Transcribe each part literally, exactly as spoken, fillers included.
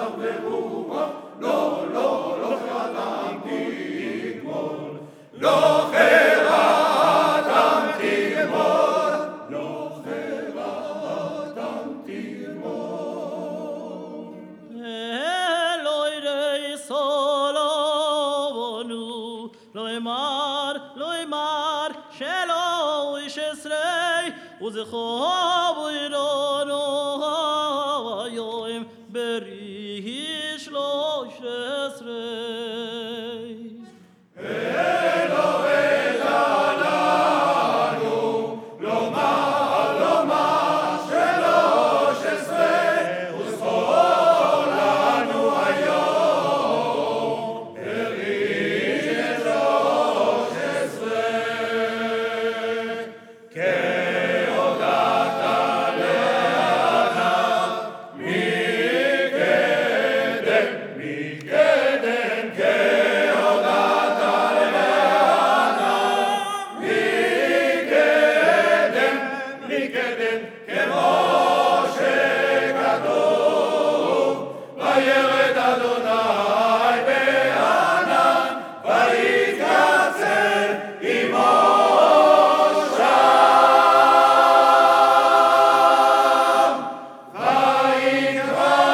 ברוח, לא, לא, לא חרדתי אתמול, לא חרדתי אתמול, לא חרדתי אתמול. אלוהי רי סולומונו, לא אמר, לא אמר, שלא איש עשרי, וזכור אירונו היום ברי שלוש עשרי. אלוהי לנו, לומר, לומר, שלוש עשרה, וזכור לנו היום, ברי שלוש עשרה. כהודעת לאדם, מקדם, מקדם, כהודעת לאדם, מקדם, מקדם, כמו שכתוב, וירד אדוני בענן, ויתקצר עמו שם, ויקרא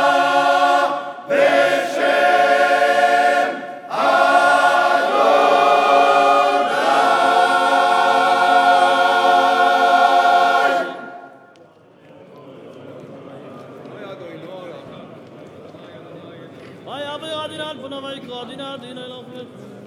בשם Vaya, vaya, dinal, puna, vaya, dinal, dinal, dinal,